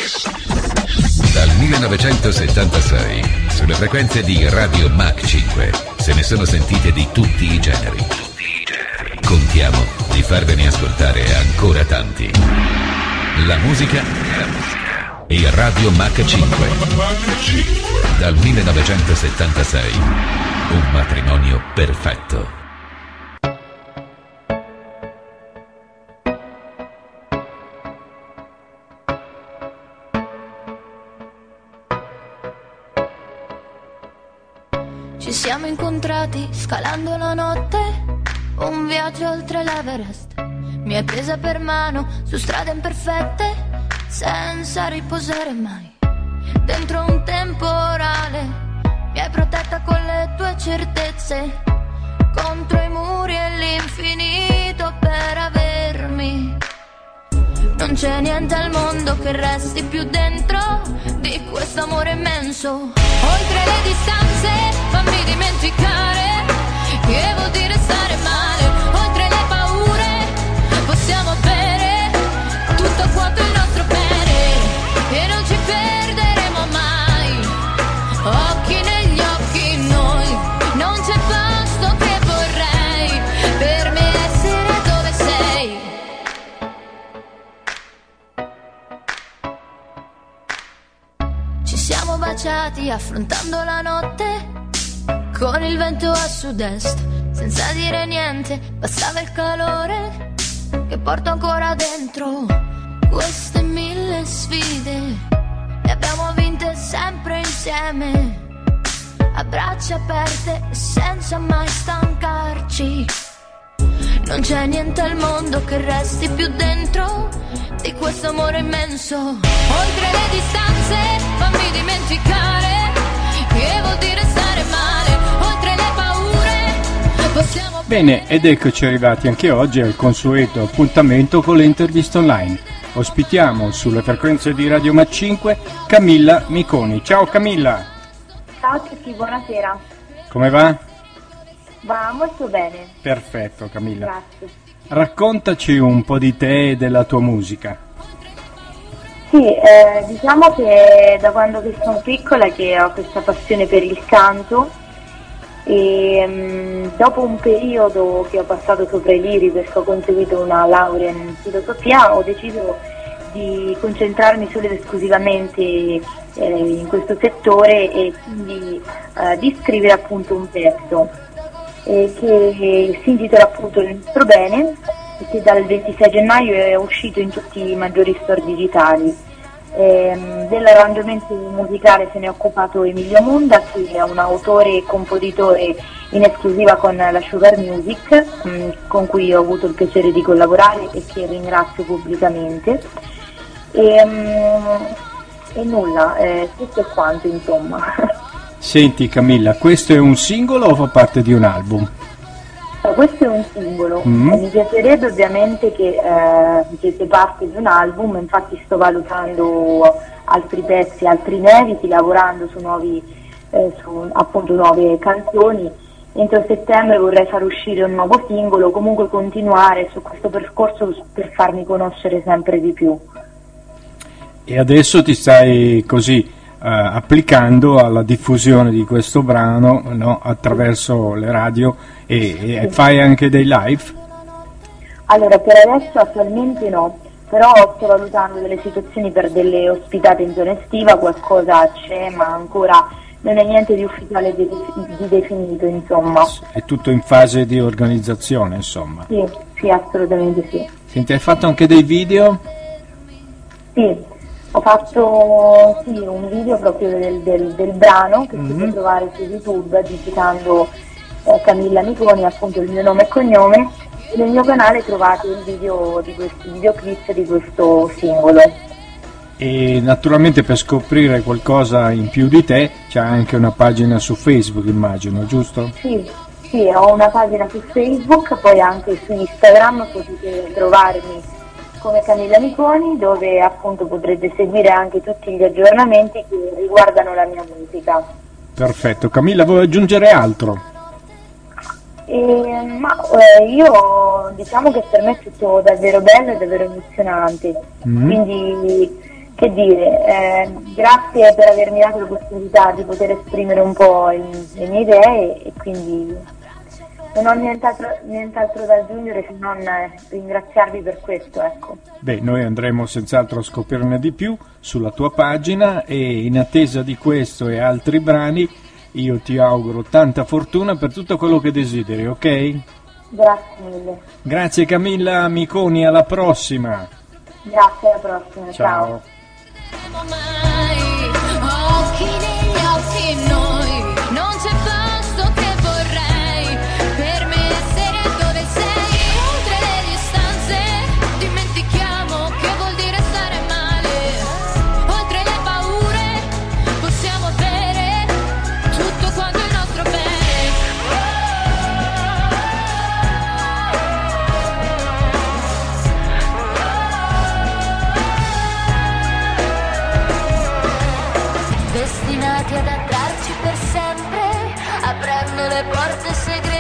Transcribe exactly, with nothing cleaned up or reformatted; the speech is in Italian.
Dal millenovecentosettantasei, sulle frequenze di Radio Mach cinque, se ne sono sentite di tutti i generi. Contiamo di farvene ascoltare ancora tanti. La musica e Radio Mach cinque. Dal millenovecentosettantasei, un matrimonio perfetto. Ci siamo incontrati scalando la notte, un viaggio oltre l'Everest. Mi hai presa per mano su strade imperfette, senza riposare mai. Dentro un temporale mi hai protetta con le tue certezze, contro i muri e l'infinito per avermi. Non c'è niente al mondo che resti più dentro di questo amore immenso. Oltre le distanze fammi dimenticare che vuol dire stare male. Oltre le paure possiamo bere tutto quanto il nostro bene e non ci perderemo mai. Occhi negli occhi noi, non c'è posto che vorrei per me essere dove sei. Ci siamo baciati affrontando la notte con il vento a sud-est, senza dire niente, bastava il calore che porto ancora dentro. Queste mille sfide le abbiamo vinte sempre insieme, a braccia aperte e senza mai stancarci. Non c'è niente al mondo che resti più dentro di questo amore immenso. Oltre le distanze fammi dimenticare che vuol dire stare male. Oltre le paure possiamo... Bene, ed eccoci arrivati anche oggi al consueto appuntamento con le interviste online. Ospitiamo sulle frequenze di Radio Mach cinque Camilla Miconi. Ciao Camilla! Ciao a tutti, buonasera. Come va? Va molto bene. Perfetto Camilla. Grazie. Raccontaci un po' di te e della tua musica. Sì, eh, diciamo che da quando che sono piccola che ho questa passione per il canto e mh, dopo un periodo che ho passato sopra i libri perché ho conseguito una laurea in filosofia, ho deciso di concentrarmi solo ed esclusivamente eh, in questo settore e quindi eh, di scrivere appunto un testo eh, che si intitola appunto Il nostro bene, che dal ventisei gennaio è uscito in tutti i maggiori store digitali. Ehm, dell'arrangiamento musicale se ne è occupato Emilio Monda, che è un autore e compositore in esclusiva con la Sugar Music, mh, con cui ho avuto il piacere di collaborare e che ringrazio pubblicamente. E, mh, e nulla, eh, tutto è quanto insomma. Senti Camilla, questo è un singolo o fa parte di un album? Questo è un singolo, mm. mi piacerebbe ovviamente che eh, facesse parte di un album, infatti sto valutando altri pezzi, altri inediti, lavorando su nuovi, eh, su appunto nuove canzoni. Entro settembre vorrei far uscire un nuovo singolo, comunque continuare su questo percorso per farmi conoscere sempre di più. E adesso ti stai così Uh, applicando alla diffusione di questo brano, no, attraverso le radio e, e fai anche dei live? Allora, per adesso attualmente no, però sto valutando delle situazioni per delle ospitate in zona estiva, qualcosa c'è ma ancora non è niente di ufficiale di, di definito, insomma. È tutto in fase di organizzazione, insomma. Sì, sì, assolutamente sì. Senti, hai fatto anche dei video? Sì. Ho fatto sì, un video proprio del, del, del brano che mm-hmm. si può trovare su YouTube digitando eh, Camilla Miconi, appunto il mio nome e cognome, e nel mio canale trovate il video di questo videoclip di questo singolo. E naturalmente per scoprire qualcosa in più di te c'è anche una pagina su Facebook, immagino, giusto? Sì, sì, ho una pagina su Facebook, poi anche su Instagram potete trovarmi come Camilla Miconi, dove appunto potrete seguire anche tutti gli aggiornamenti che riguardano la mia musica. Perfetto. Camilla, vuoi aggiungere altro? E, ma eh, io diciamo che per me è tutto davvero bello e davvero emozionante, mm. quindi che dire, eh, grazie per avermi dato l'opportunità di poter esprimere un po' il, le mie idee e quindi non ho nient'altro, nient'altro da aggiungere se non ringraziarvi per questo, ecco. Beh, noi andremo senz'altro a scoprirne di più sulla tua pagina e in attesa di questo e altri brani io ti auguro tanta fortuna per tutto quello che desideri, ok? Grazie mille. Grazie Camilla Miconi, alla prossima. Grazie, alla prossima. Ciao. Ciao. Mai occhi negli occhi noi, non c'è posto che vorrei per me essere dove sei, oltre le distanze dimentichiamo che vuol dire stare male, oltre le paure possiamo avere tutto quanto il nostro bene. Destinati ad attrarci per sempre, aprendo le porte segrete